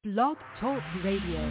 Blog Talk Radio.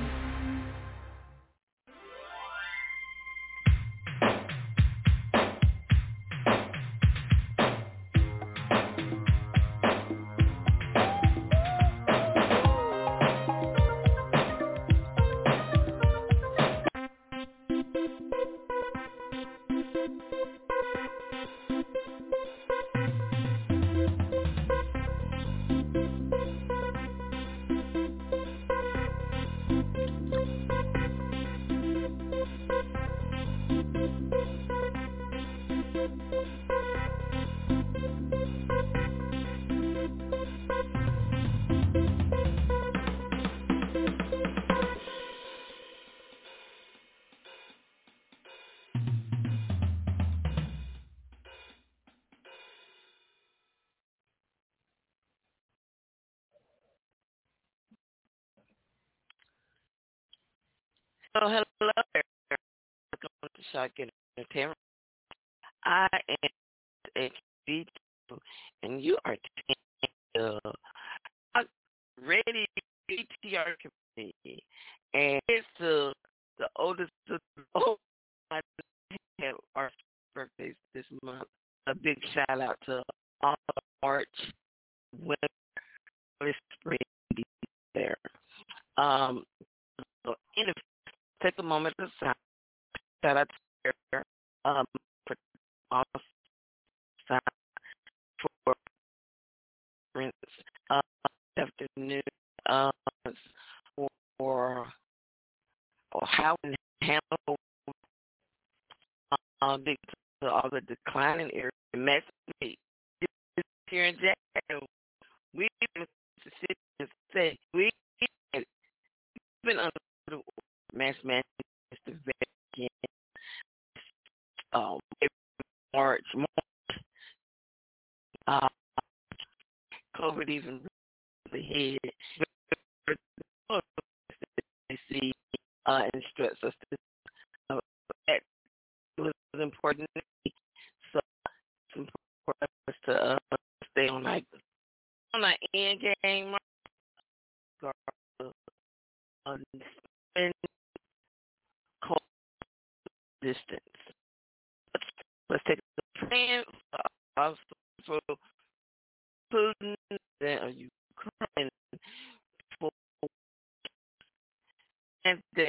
So hello there. Welcome to Shotgun Entertainment. I am HB2, and you are taking the ready BTR community. And it's the oldest of the old. I have our birthdays this month. A big shout out to all of March, winter, spring, there. So anyway, take a moment to shout out to her, for all sign for instance, afternoon, for how we handle the all the declining area. Message here in Jacksonville, we in Mississippi say we been under the mass management again. March, COVID even the head. They see and stress us. That was important. So it's important for us to stay on our end game, spend cold distance. Let's take the plan for Putin and Ukraine for and that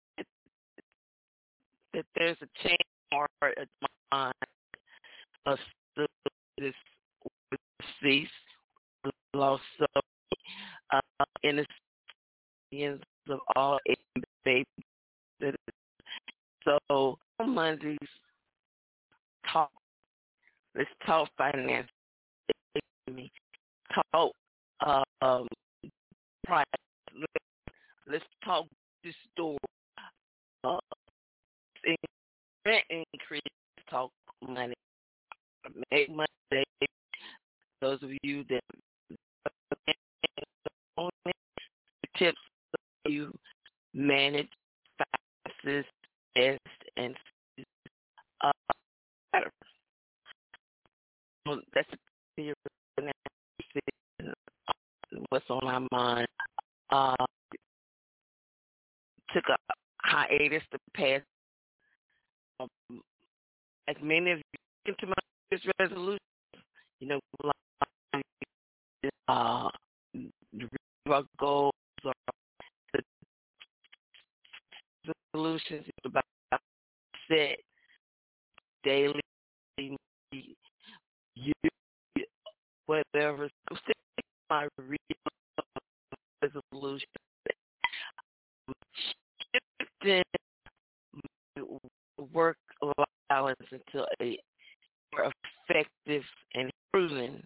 there's a change or a mind of this cease loss of innocence of all babies. So on Mondays, let's talk finance, talk price, let's talk the store, rent increase, talk money, make money. Those of you that only tips you manage finances best and better. That's what's on our mind. Took a hiatus to pass. As many of you into my resolution, our goals or the solutions about set daily, you whatever. My real resolution, shifting work balance into a more effective and proven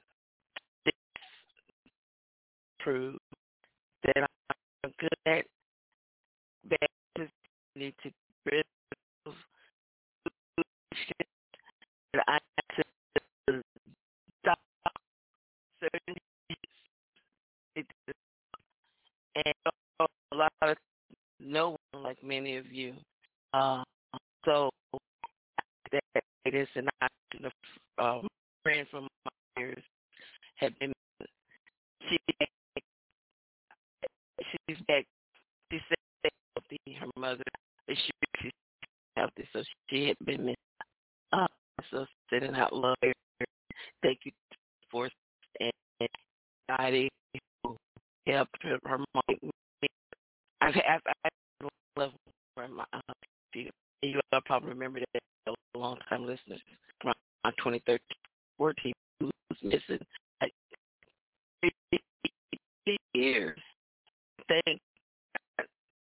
prove that I'm good at bad need to rid of that I have to stop certain and a lot of no one like many of you. So that it is an option of friend from my years have been she's back. She said healthy. Her mother, she's healthy, so she had been missing. So sending out love. Thank you for and anxiety who helped her mom. I love for my you all probably remember that a long time listeners around 2013, 14 who was missing like 50 years. Thank God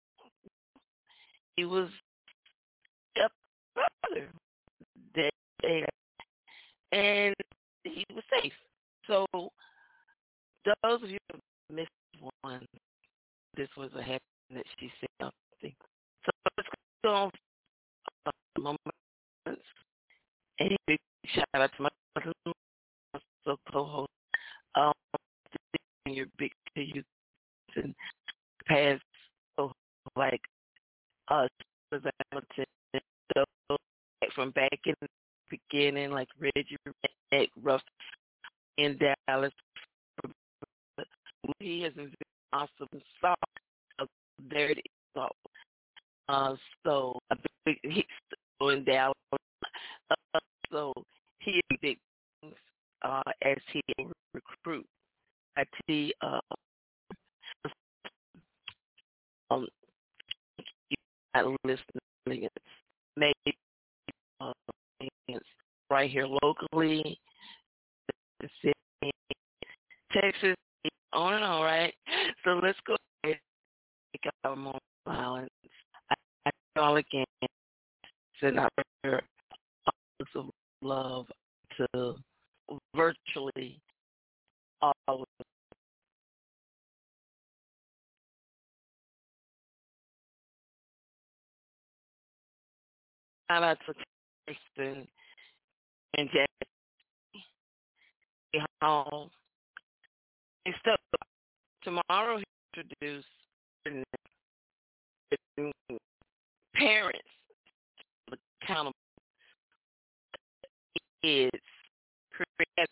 he was a brother that day and he was safe. So those of you who missed one, this was a happy that she said something. So let's go on moments. And a big shout out to my cousin, also co-host. Um, your big to you and past, so like Hamilton, so from back in the beginning, like Reggie Redneck, Ruff in Dallas. He has been awesome. Soft. There it is. So a big he's in Dallas. So he is big as he recruit. I see um you not listening maybe uh, right here locally, the city, Texas, on and on, right? So let's go ahead and take our moment of silence. I call again, send out your offers of love to virtually all of us. Shout out to Kristen and Jackie Hall. And stuff. Tomorrow, he introduced parents accountable kids creating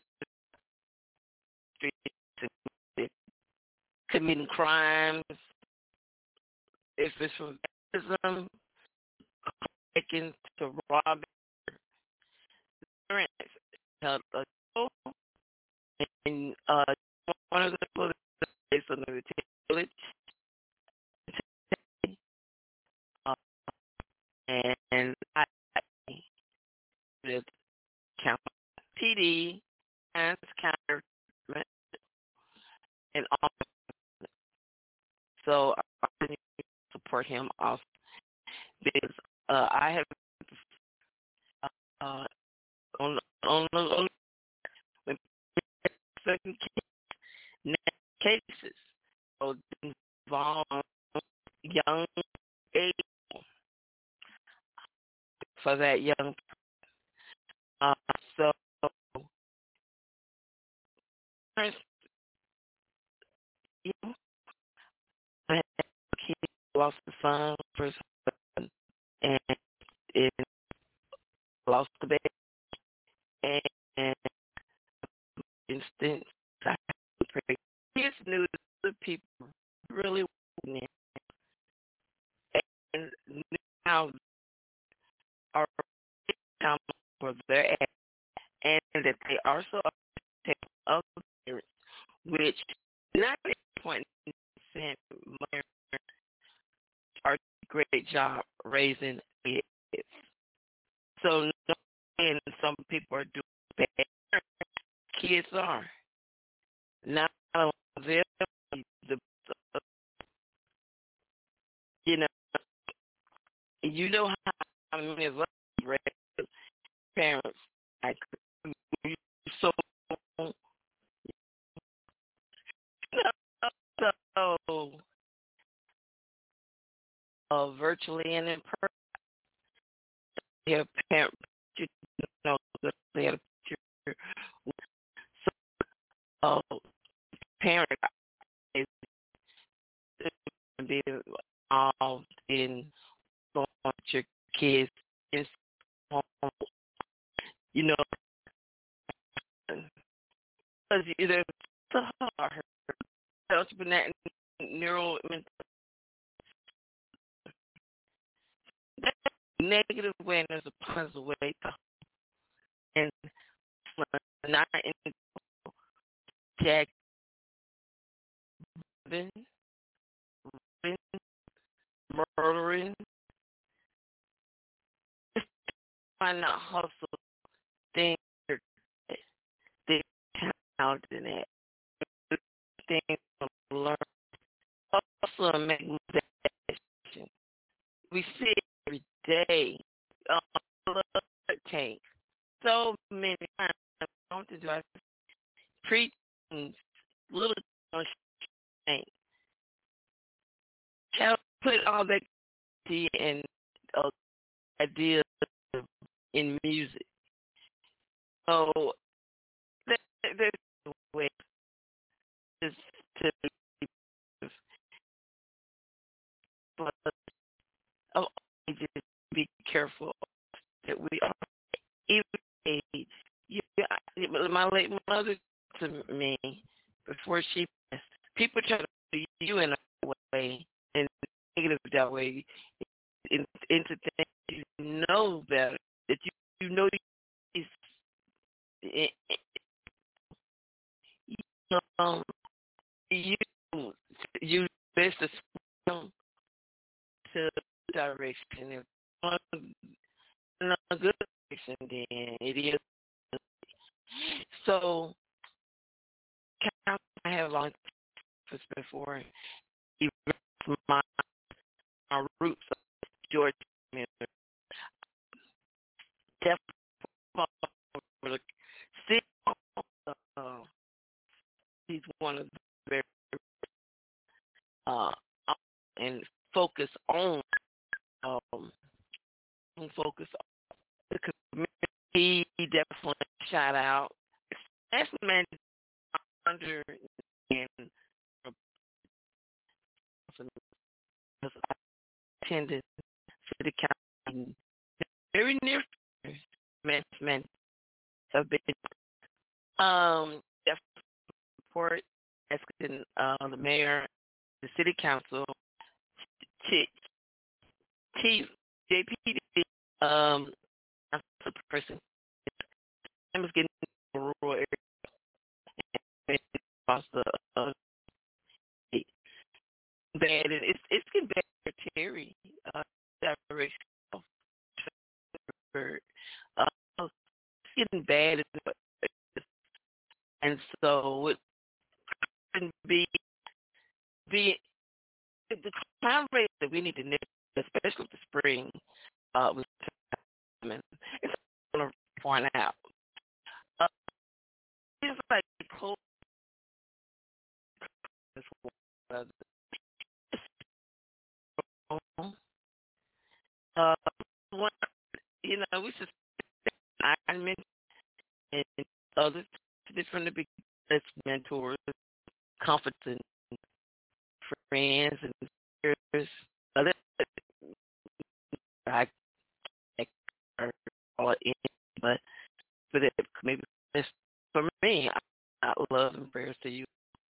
committing crimes, if it's from vandalism, taken to rob parents, held and one of the police on the village, uh, and I with county PD and counter and all. So I continue to support him also because I have uh, on when certain cases so involve young age for that young uh, so parents, you know, I had a kid who lost the son for his husband and it lost the baby and instance I pray kids knew the people really wanted it and knew how are how where they're at and that they also take other parents, which not at this point percent are a great job raising kids. So and some people are doing bad. Kids are not only them, the you know how many of us raise parents like so so virtually and in person. They have parent, you know, they had a picture. So, parent is be involved in going with your kids in home, you know, because either it's hard, entrepreneur, neural negative way and there's a positive way. And not in Jack murdering, why not hustle things they out in that things to learn hustle and make motivation. We see it every day. Blood tank. So many times I want to do I preach little tank. Help put all that and ideas in music. So there's a way to but just be careful that we are even age. My late mother to me before she passed, people try to put you in a way and negative that way into things you know better that you know is you you best to swim to direction. If in a good direction, then it is. So I have long before my roots of Georgia. Definitely, he's one of the very and focus on focus on the community. He definitely shout out. That's man under and I attended city council very near man have been definitely support asking the mayor, the city council, chief JP that's the person I was getting rural area across the state. Bad and it's getting better, Terry. Direction of it's getting bad and so it can be the crime rate that we need to nip, especially the spring, was coming. It's going to point out. It's like cold. One, we should I mentioned and others from the beginning as mentors, comforting friends and peers. Other I or in, but it maybe it's for me. I love and prayers to you.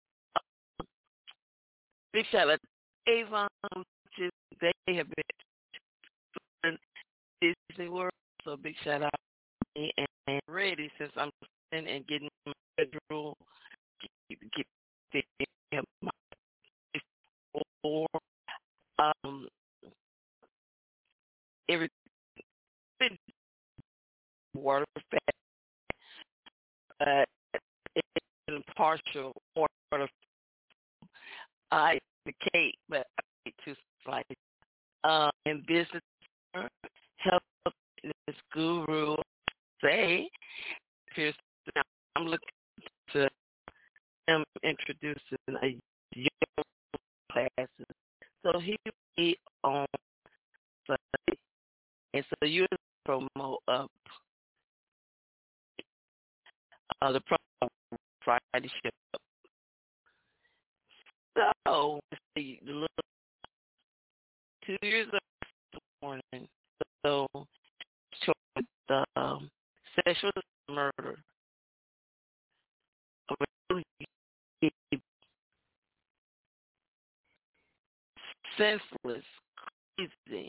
Big shout out to Avon, which is they have been in Disney World, so big shout out to me and ready since I'm in and getting my schedule. Get my for every water it's partial order. I the cake, but I ate two slices. In business, health fitness guru say, here's I'm looking to him introducing a yoga classes. So he will be on Sunday, and so you promote up the promo Friday shift. So the little 2 years of the morning. So the sexual murder of a senseless, crazy.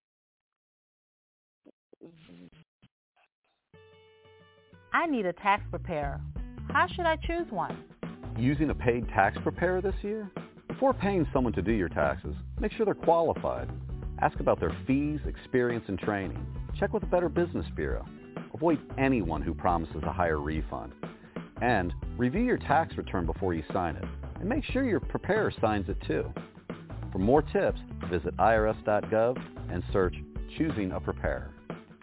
I need a tax preparer. How should I choose one? Using a paid tax preparer this year? Before paying someone to do your taxes, make sure they're qualified. Ask about their fees, experience, and training. Check with the Better Business Bureau. Avoid anyone who promises a higher refund. And review your tax return before you sign it. And make sure your preparer signs it too. For more tips, visit irs.gov and search Choosing a Preparer.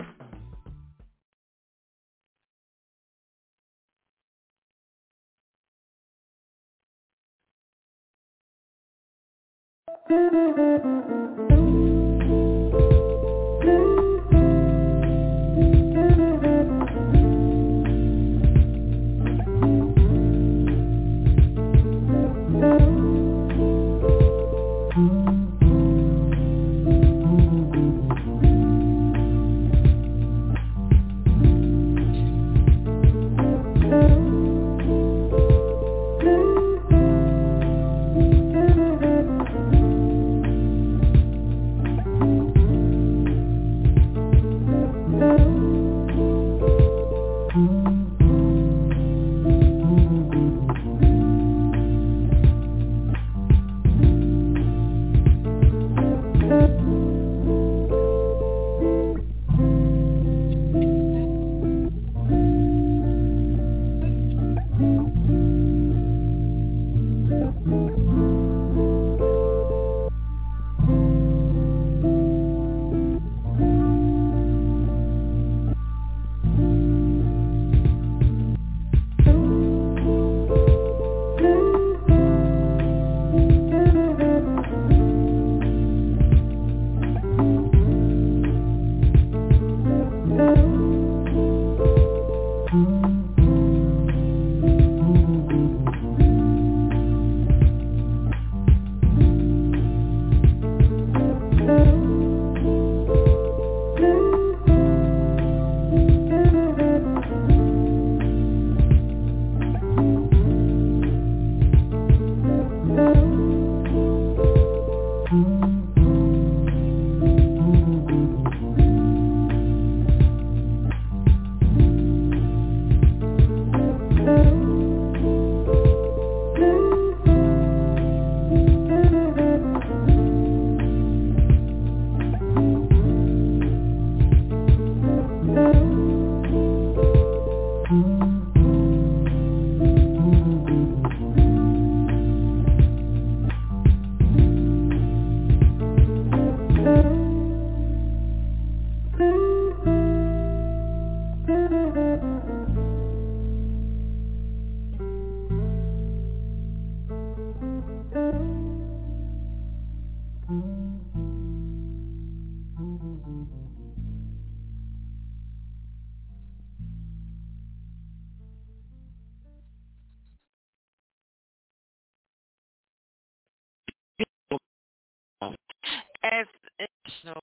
As International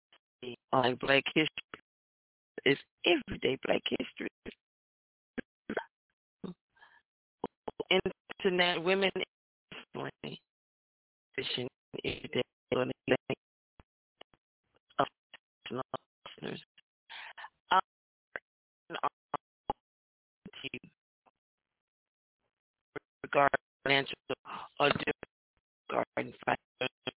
like Black History is everyday Black History. Internet women position everyday of listeners. Regarding financial or regarding financial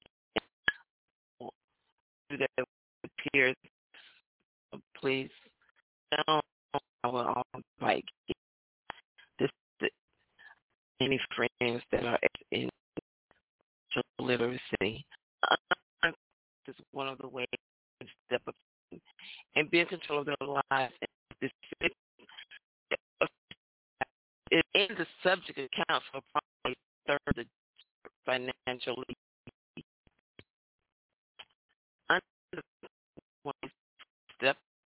to their peers, please don't our like this any friends that are in social literacy. This is one of the ways to step up and be in control of their lives. And this in the subject accounts for probably a third of the financially under one step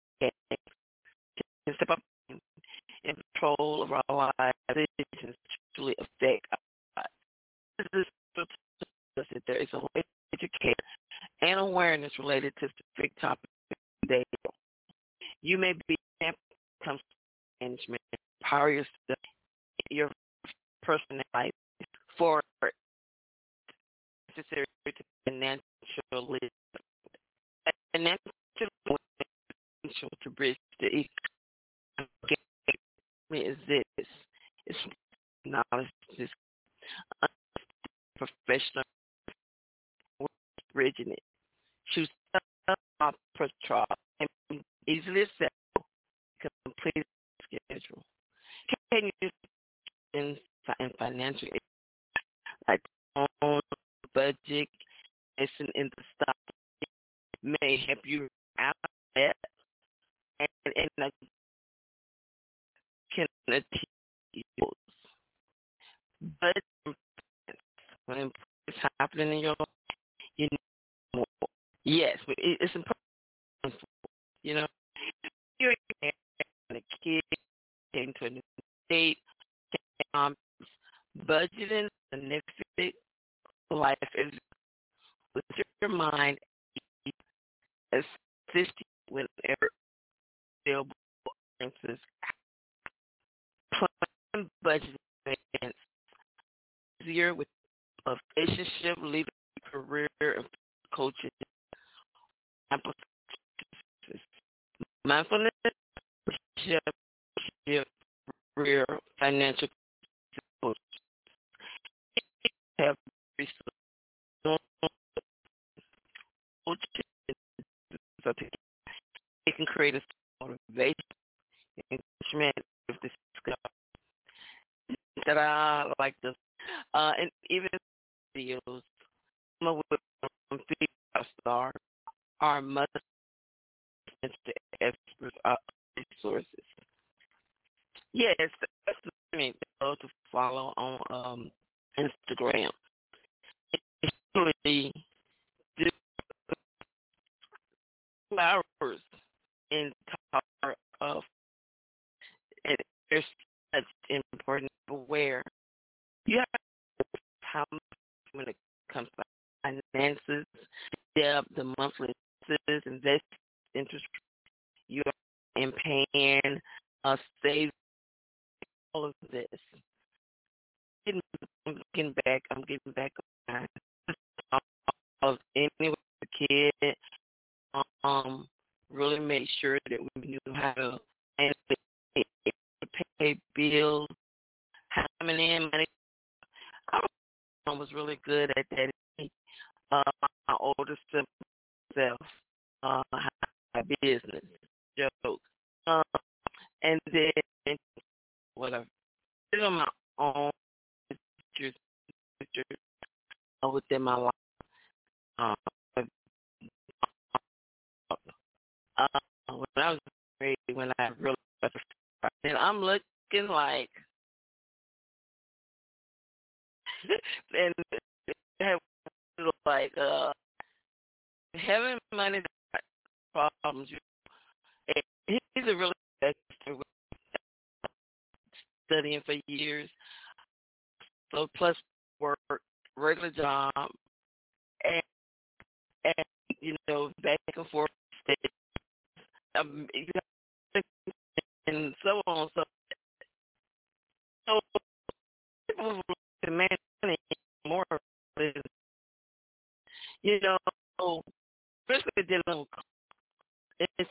can step up in control of our lives. Decisions truly affect our lives. This is that there is a way to educate and awareness related to specific topics today. You may be comes to management, empower yourself, your personal life for necessary to financial bridging it. Choose off patrol and easily accessible, complete schedule. Can you in financial like on budget, listen in the stock may help you out that and can achieve but when it's happening in your life, you need more. Yes, but it's important. You know, you're a kid came to a new state, budgeting significant life is with your mind assist you whenever available experiences. Plan budgeting events easier with a relationship, leadership, career, and coaching. Mindfulness, relationship, career, financial coach. Have resources, so they can create a motivation, encouragement with this that I like this, and even videos. Some of them star are must to experts resources. Yes, that's the thing to follow on Instagram. It's really 2 hours in talk of and there's such important aware. You have to how much when it comes to finances, the monthly expenses, invest interest you are in paying, save all of this. I'm getting back on of anyway the kid really made sure that we knew how to pay bills, coming in money. I was really good at that. My older self, my business joke, and then whatever. Did on my own pictures within my life. When I was afraid, when I really and I'm looking like and have like having money problems. He's a really expert with studying for years, so plus work, regular job, and back and forth, and so on. So people demand money more, especially dealing with it's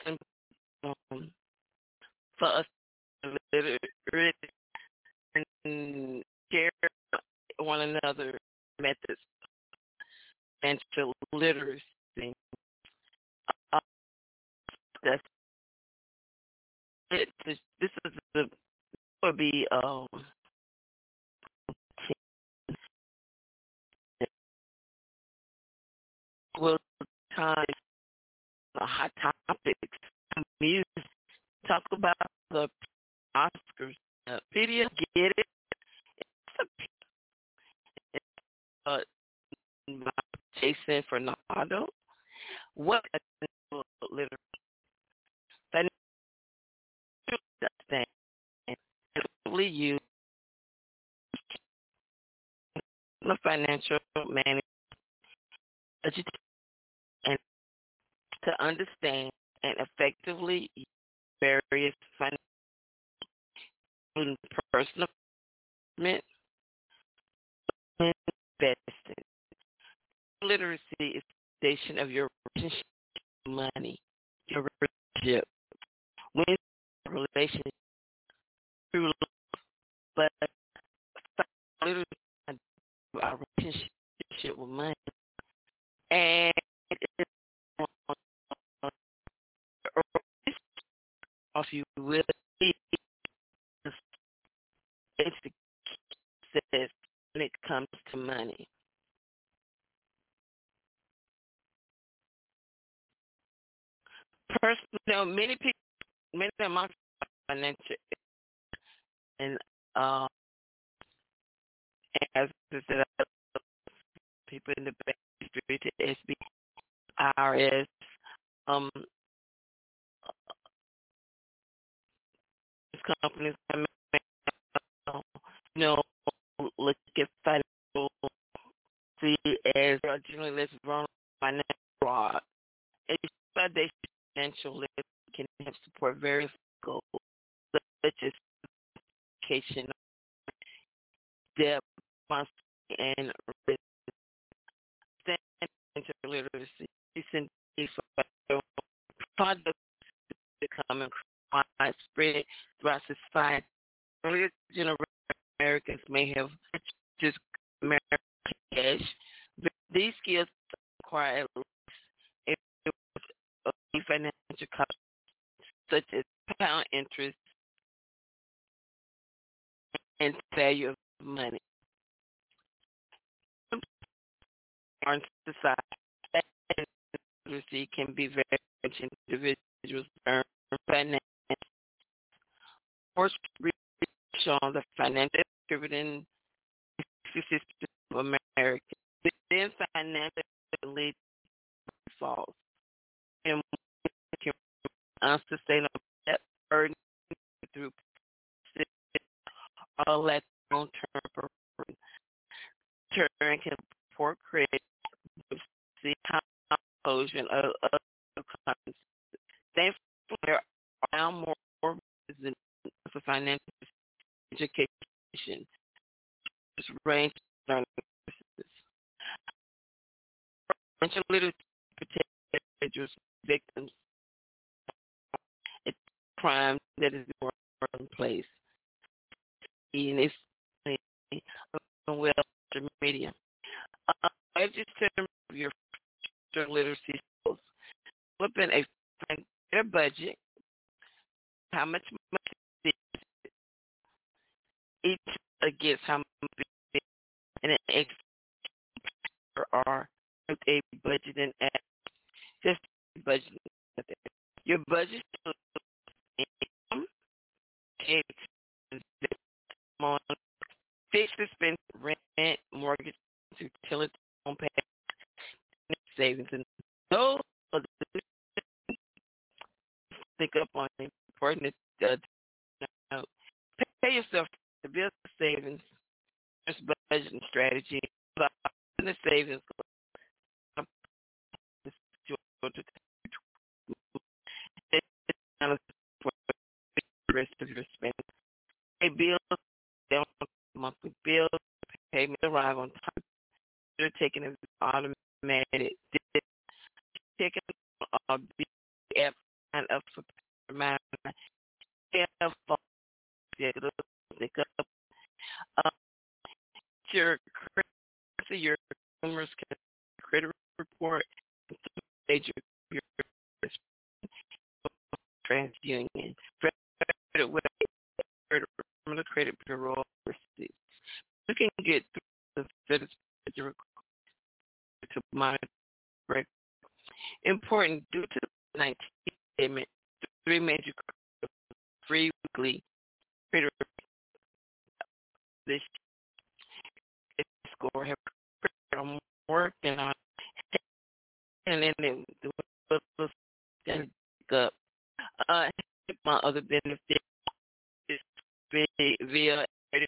for us to literally and share one another methods and to literacy. That's it. This is would be well time hot topics. Music. Talk about the Oscars. Video, get it? Jason Fernando. What a little that thing and you the financial management and to understand and effectively various financial personal investment. Literacy is the foundation of your relationship with money, your relationship. When relationship through love, but literacy our relationship with money. And money. Many people, many among financial and as I said, people in the bank street to SB, IRS, companies, look at financial see as generally less vulnerable financial fraud. They financial literacy can help support various goals such as education, debt, and risk. Financial literacy recent products becoming widespread throughout society. Earlier generation Americans may have just American cash. These skills require at least a financial cost such as compound interest and value of money. Our society literacy can be very much individuals earn finance. Research shown the financial dividend system of America. Then financial lead falls and unsustainable debt burden through all that long-term return can support credit. See how closure of economies. Thankfully, there are now more reasons for financial education. This range of learning services. Financial literacy protects individuals, victims, of crime that is more in place. In this well media. I just term your literacy skills. Flipping a budget. How much money each gets, how much and an extra or a budget and just budget. Your budget income, fixed expense, rent, mortgage, utility, home pay, savings, and those are the think up on the important pay yourself to build savings, budget and strategy, the savings for the rest of your spending. Pay bills, monthly bills, payment arrive on time. They're taking it automatic. Taking BF and up for reminder. Your consumers can credit report your TransUnion credit bureau receipts. You can get through the federal to monitor. Important due to the 19 statement, 3 major free weekly credit this score have working on and then the up. My other benefit is via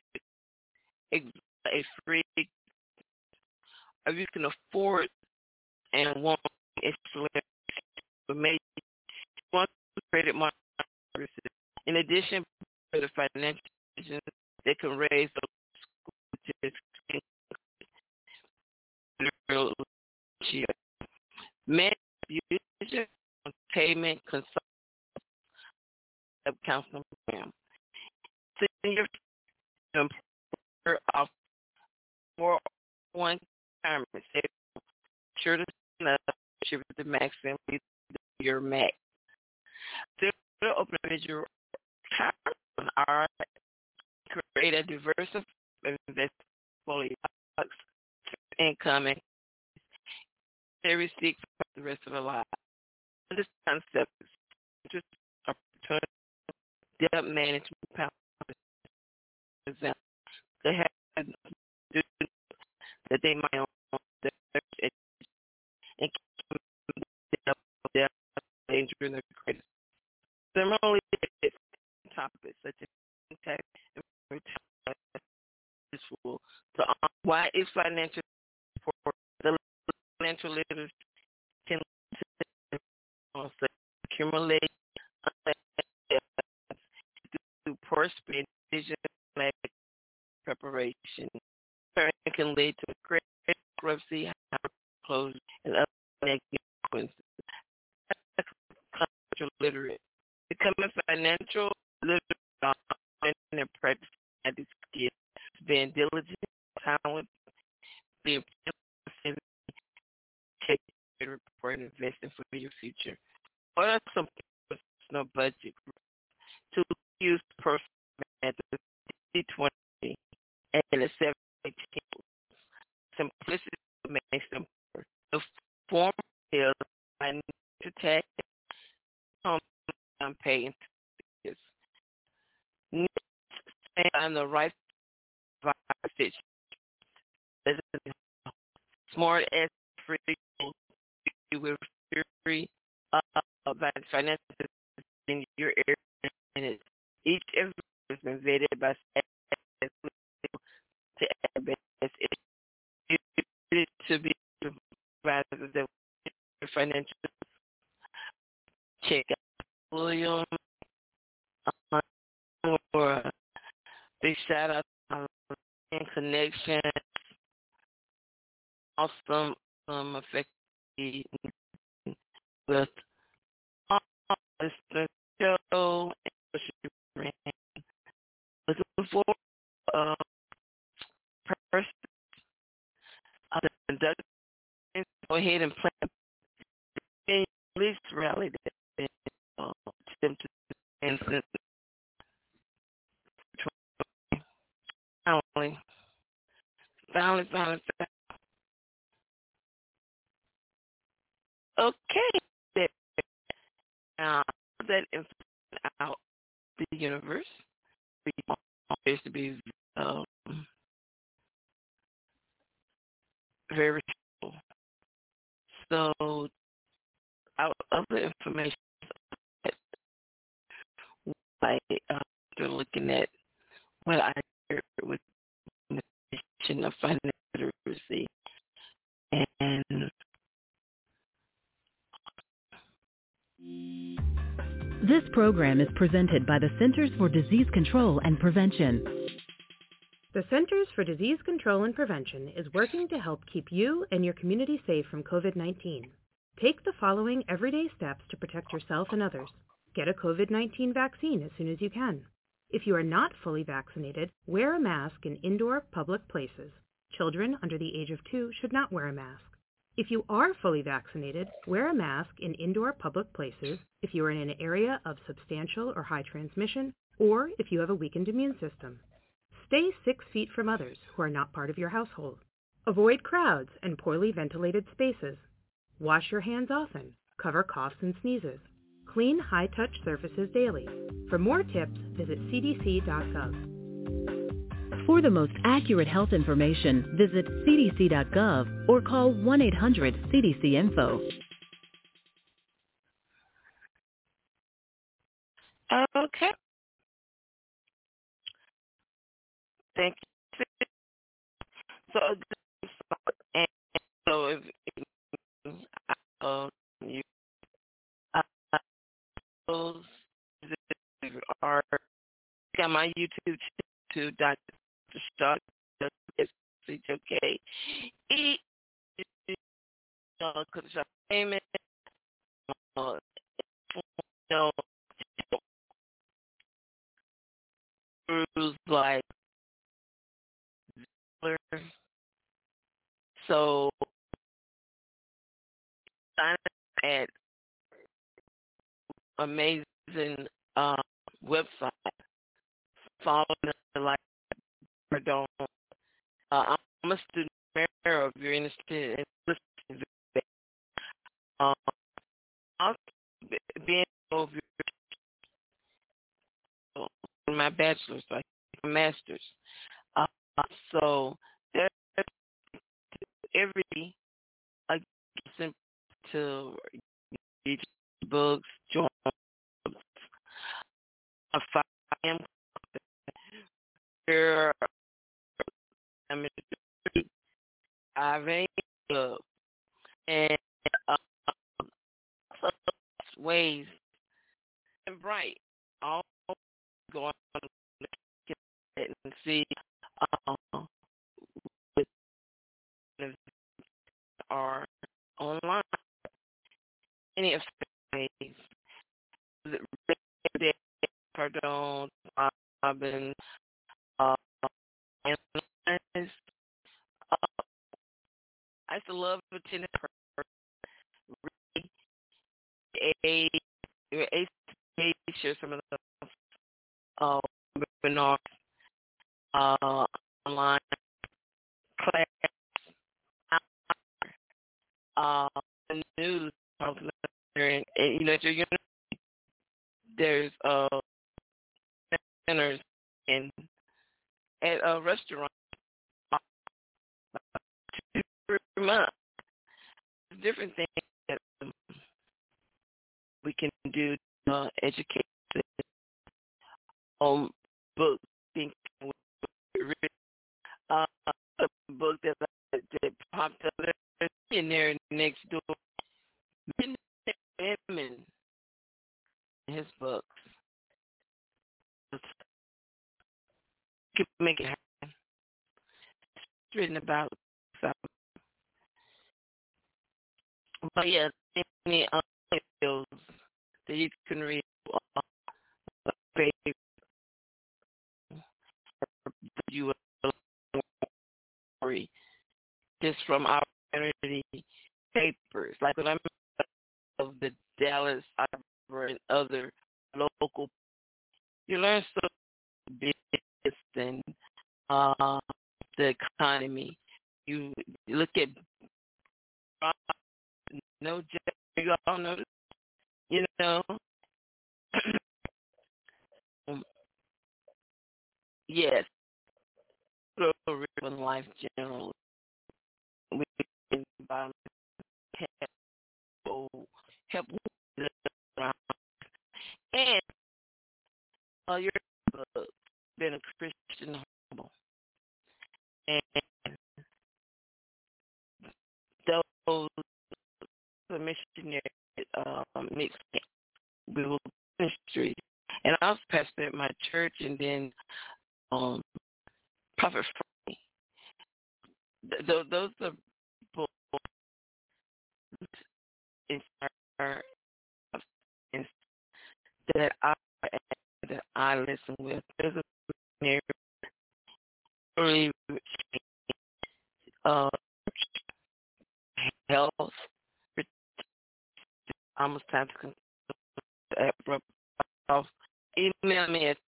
a free if you can afford and want information want credit market services. In addition to the financial institutions, they can raise the Med user payment consult counseling program. Senior employer of 401 retirement savings sure to share the maximum your max. To open individual accounts create a diverse investment portfolio income and they receive for the rest of their lives. This concept is just opportunity debt management power. For example, they have to do that they might own their and keep their danger in their credit. Similarly, topics such as tax and return useful to why is financial support the financial literacy can accumulate through poor spending, vision, preparation. It can lead to credit bankruptcy, closure, and other negative consequences. Financial literate. Becoming financial literate and practicing these skills, being diligent, talented, being check your report and investing for your future. What are some personal budget to use personal methods 20 and the 718? Simplicity makes them the form is financial tax paying is on the right stitch. Smart as free with free about financial in your area, and each information has been vetted by to be provided the financial check out William for a big shout out in connection. Awesome effective with all this show looking for person go ahead and plan at least rally that symptoms and finally. Okay, that information out the universe appears to be very cool. So, out of the information, they're looking at what I heard with the definition of financial literacy and This program is presented by the Centers for Disease Control and Prevention. The Centers for Disease Control and Prevention is working to help keep you and your community safe from COVID-19. Take the following everyday steps to protect yourself and others. Get a COVID-19 vaccine as soon as you can. If you are not fully vaccinated, wear a mask in indoor public places. Children under the age of 2 should not wear a mask. If you are fully vaccinated, wear a mask in indoor public places if you are in an area of substantial or high transmission, or if you have a weakened immune system. Stay 6 feet from others who are not part of your household. Avoid crowds and poorly ventilated spaces. Wash your hands often. Cover coughs and sneezes. Clean high-touch surfaces daily. For more tips, visit cdc.gov. For the most accurate health information, visit cdc.gov or call 1-800-CDC-INFO. Okay. Thank you. So if you are got my YouTube to Dr. Stark, okay. Payment, like so sign up at amazing website. Follow the like. I'm a student if you're interested in listening. Also, being over my bachelor's, like my master's. So there's every I listen to read books, join a 5 a.m. Here, I'm in the 5 a.m. club, and so ways and bright. All go on and see what are online. Any of the ways, pardon, Robin, analyze. I used to love attending a share some of the webinars online class, the news, and you know, at your university, there's centers and at a restaurant 2 per month. Different things that we can do to educate on books. Think a book that popped up in there next door. Women, his books. Could make it happen. It's written about. So. But yeah, any other skills that you can read. You will worry just from our community papers, like when I'm of the Dallas and other local. You learn so business and the economy. You look at no job. You all know, you know. Yes, real life generally. We environment help around and you're been a Christian humble and those the missionary mixed biblical ministry, and I was pastor at my church, and then Prophet Frankie. Those are people that I listen with. There's a early health. Almost time to conclude. Email me at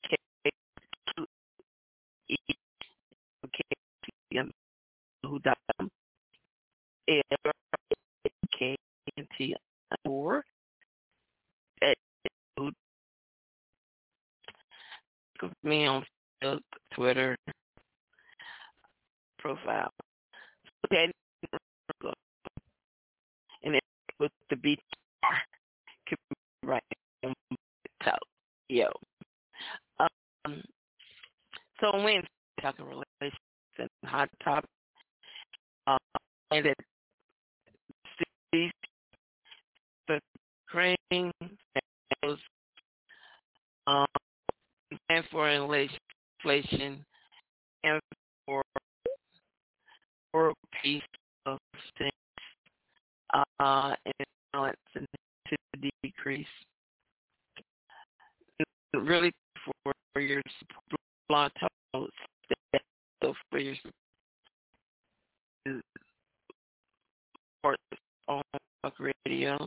who.com KNT or at who me on Facebook, Twitter profile. Okay, and it with the BTR right on top. Yo. So when talking relationships and hot topics, and that these the crane was and for inflation and for peace of things and balance and to decrease. Really for your support for your support on radio.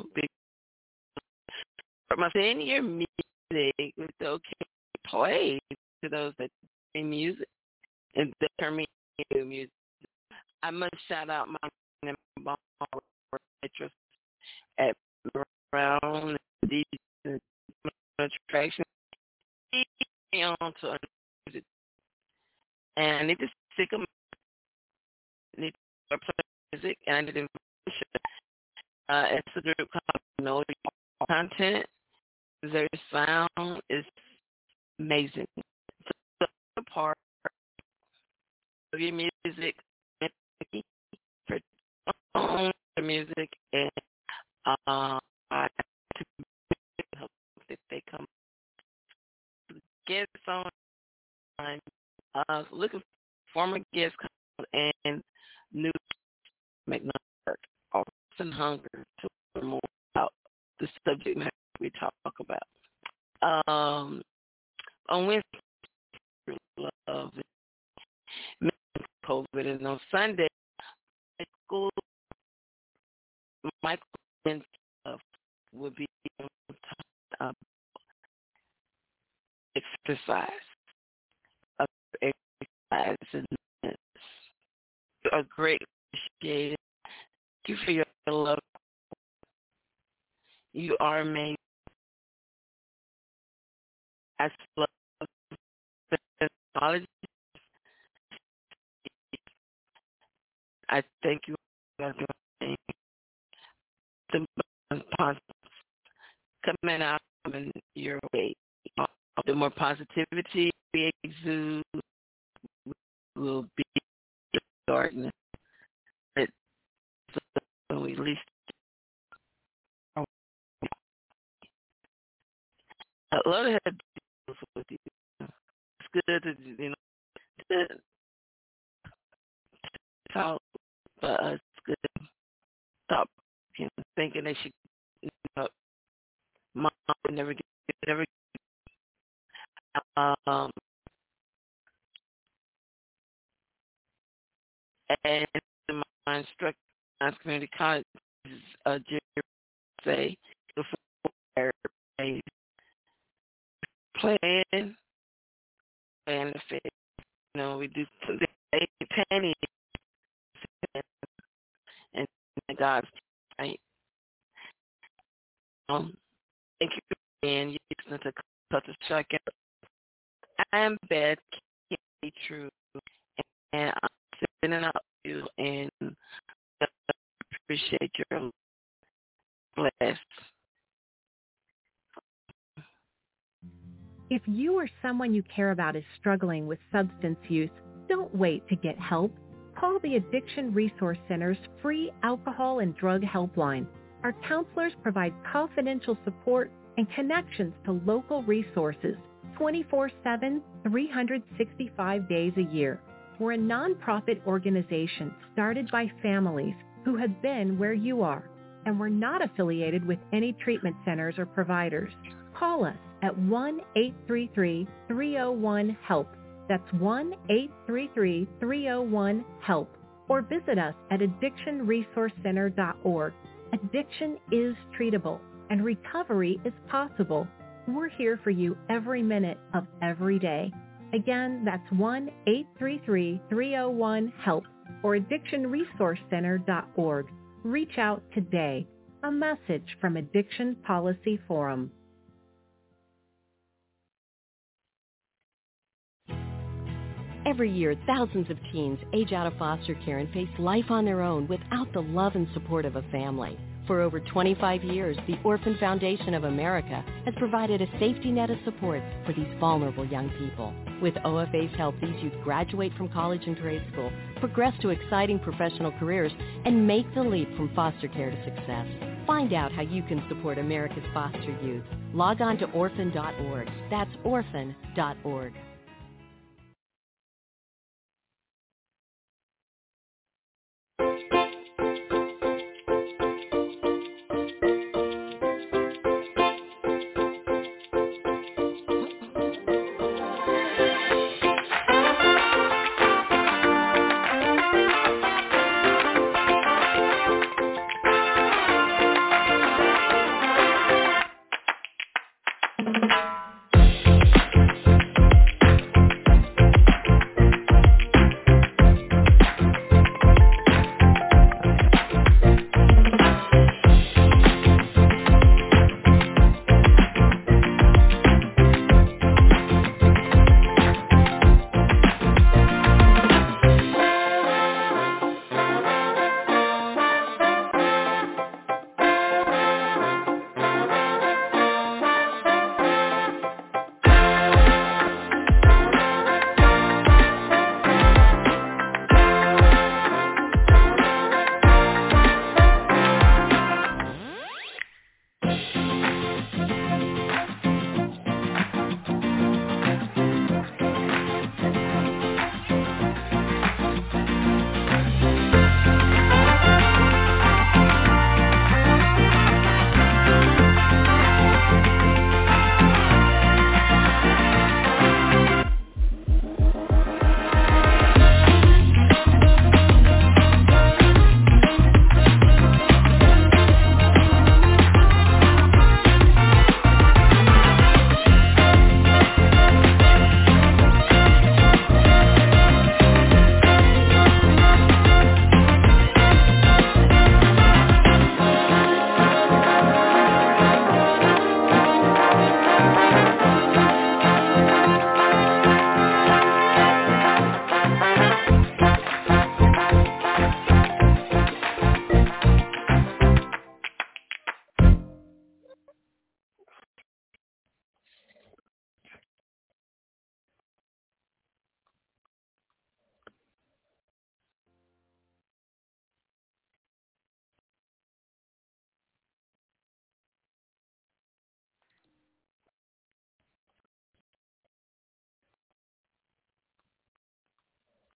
My senior music was okay play to those that play music and that turn me into music. I must shout out my waitress at Brown these attractions. On to music, and I need to stick them. Need to play music, and I need to. It's a group called Know Your Content. Their sound is amazing. It's a part of your music, for the music, and I hope that they come guests on. Looking for former guests and new McNutt, Austin Hunger to learn more about the subject matter we talk about. On Wednesday, love COVID, and on Sunday, school Michael will be exercise. Exercise are great. Appreciated. Thank you for your love. You are amazing. I love the knowledge. I thank you for doing the positive coming out in your way. The more positivity we exude will be darkness. So we at least I love to have deals with you. It's good to to talk, but it's good to stop thinking they should. Mom would never get. And my instructor at community college is say before plan the fit. We do penny and God's right. Thank you for listening to Culture Shock. I am Beth, can't be true, and I'm sending out you and appreciate your blessed. If you or someone you care about is struggling with substance use, don't wait to get help. Call the Addiction Resource Center's free alcohol and drug helpline. Our counselors provide confidential support and connections to local resources 24/7, 365 days a year. We're a nonprofit organization started by families who have been where you are, and we're not affiliated with any treatment centers or providers. Call us at 1-833-301-HELP. That's 1-833-301-HELP. Or visit us at addictionresourcecenter.org. Addiction is treatable, and recovery is possible. We're here for you every minute of every day. Again, that's 1-833-301-HELP or addictionresourcecenter.org. Reach out today. A message from Addiction Policy Forum. Every year, thousands of teens age out of foster care and face life on their own without the love and support of a family. For over 25 years, the Orphan Foundation of America has provided a safety net of support for these vulnerable young people. With OFA's help, these youth graduate from college and trade school, progress to exciting professional careers, and make the leap from foster care to success. Find out how you can support America's foster youth. Log on to orphan.org. That's orphan.org.